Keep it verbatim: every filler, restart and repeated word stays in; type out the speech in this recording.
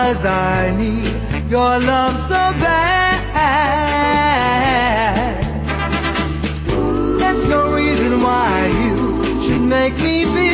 'cause I need your love so bad. There's no reason why you should make me feel